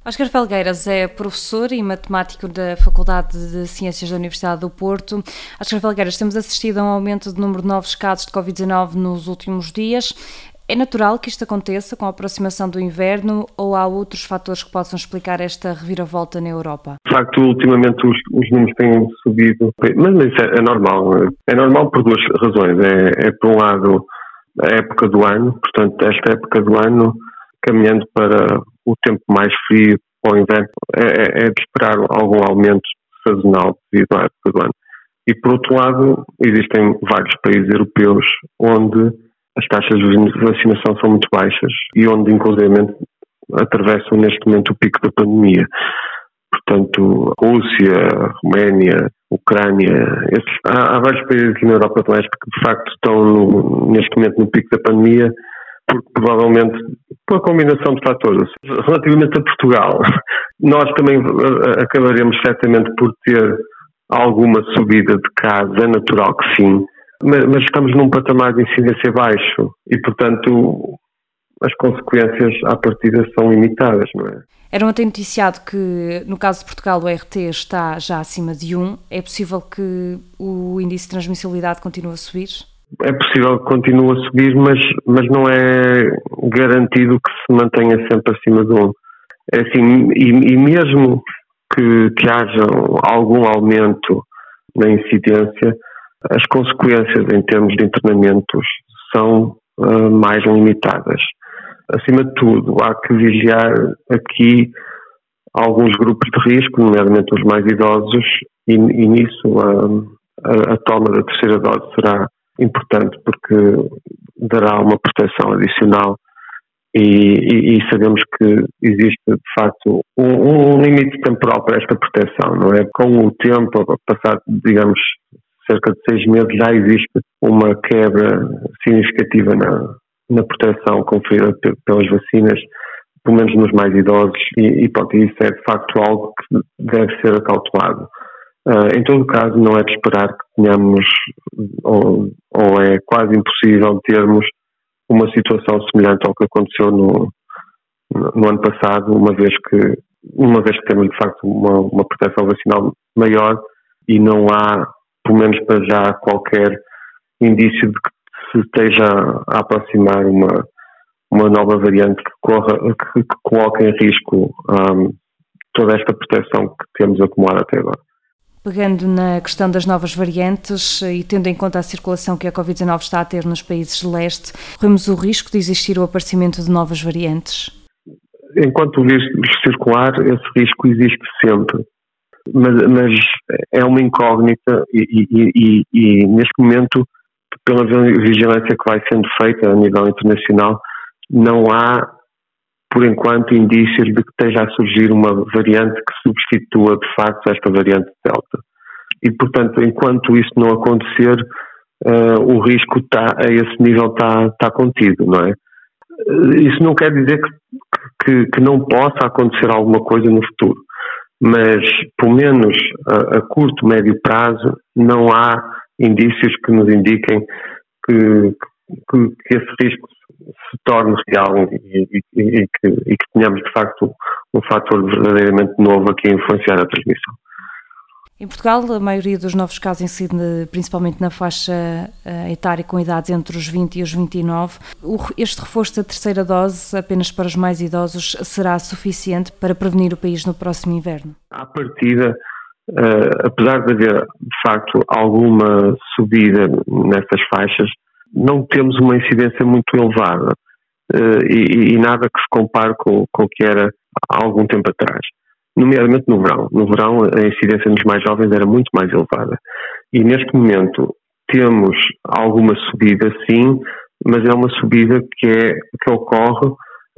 Oscar Felgueiras é professor e matemático da Faculdade de Ciências da Universidade do Porto. Oscar Felgueiras, temos assistido a um aumento do número de novos casos de Covid-19 nos últimos dias. É natural que isto aconteça com a aproximação do inverno ou há outros fatores que possam explicar esta reviravolta na Europa? De facto, ultimamente os números têm subido, mas isso é normal. É normal por duas razões. É por um lado, a época do ano, portanto, esta época do ano, caminhando para o tempo mais frio, ao inverno, é de esperar algum aumento sazonal devido à época do ano. E, por outro lado, existem vários países europeus onde as taxas de vacinação são muito baixas e onde, inclusivamente, atravessam neste momento o pico da pandemia. Portanto, Rússia, Roménia, Ucrânia, há vários países aqui na Europa do Leste que, de facto, estão neste momento no pico da pandemia, porque provavelmente, por a combinação de fatores. Relativamente a Portugal, nós também acabaremos certamente por ter alguma subida de casos, é natural que sim, mas estamos num patamar de incidência baixo e, portanto, as consequências à partida são limitadas, não é? Era ontem noticiado que, no caso de Portugal, o RT está já acima de 1. É possível que o índice de transmissibilidade continue a subir? É possível que continue a subir, mas não é garantido que se mantenha sempre acima de 1. É assim, e mesmo que haja algum aumento na incidência, as consequências em termos de internamentos são mais limitadas. Acima de tudo, há que vigiar aqui alguns grupos de risco, nomeadamente os mais idosos, e nisso a toma da terceira dose será importante porque dará uma proteção adicional e sabemos que existe de facto um limite temporal para esta proteção, não é? Com o tempo, passado, digamos, cerca de 6 meses, já existe uma quebra significativa na proteção conferida pelas vacinas, pelo menos nos mais idosos, e isso é de facto algo que deve ser acautelado. Em todo caso, não é de esperar que tenhamos, ou é quase impossível termos uma situação semelhante ao que aconteceu no ano passado, uma vez que temos de facto uma proteção vacinal maior e não há, pelo menos para já, qualquer indício de que se esteja a aproximar uma nova variante que coloque em risco toda esta proteção que temos acumulado até agora. Pegando na questão das novas variantes e tendo em conta a circulação que a Covid-19 está a ter nos países de leste, corremos o risco de existir o aparecimento de novas variantes? Enquanto o vírus circular, esse risco existe sempre. Mas é uma incógnita e neste momento, pela vigilância que vai sendo feita a nível internacional, não há, por enquanto, indícios de que esteja a surgir uma variante que substitua, de facto, esta variante Delta. E, portanto, enquanto isso não acontecer, o risco a esse nível está contido, não é? Isso não quer dizer que não possa acontecer alguma coisa no futuro, mas, pelo menos a curto, médio prazo, não há indícios que nos indiquem que esse risco se torne real e que tenhamos, de facto, um fator verdadeiramente novo aqui a influenciar a transmissão. Em Portugal, a maioria dos novos casos incide principalmente na faixa etária com idades entre os 20 e os 29. Este reforço da terceira dose, apenas para os mais idosos, será suficiente para prevenir o país no próximo inverno? À partida, apesar de haver, de facto, alguma subida nessas faixas, não temos uma incidência muito elevada e nada que se compare com o que era há algum tempo atrás, nomeadamente no verão. No verão a incidência nos mais jovens era muito mais elevada e neste momento temos alguma subida sim, mas é uma subida que ocorre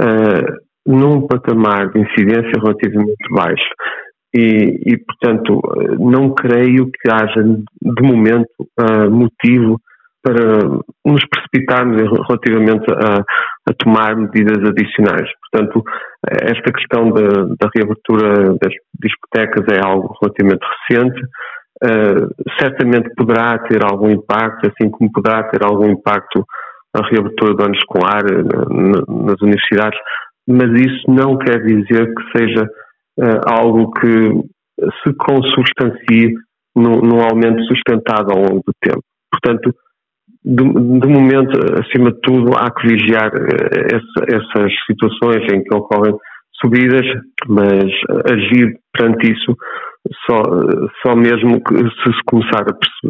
num patamar de incidência relativamente baixo e portanto não creio que haja de momento motivo para nos precipitarmos relativamente a tomar medidas adicionais. Portanto, esta questão da reabertura das discotecas é algo relativamente recente. Certamente poderá ter algum impacto, assim como poderá ter algum impacto a reabertura do ano escolar nas universidades, mas isso não quer dizer que seja algo que se consubstancie num aumento sustentado ao longo do tempo. Portanto, de momento, acima de tudo, há que vigiar essas situações em que ocorrem subidas, mas agir perante isso só mesmo que se começar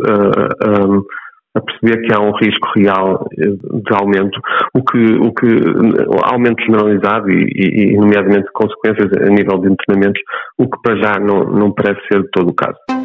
a perceber que há um risco real de aumento, o que aumento generalizado e nomeadamente consequências a nível de internamentos, o que para já não parece ser de todo o caso.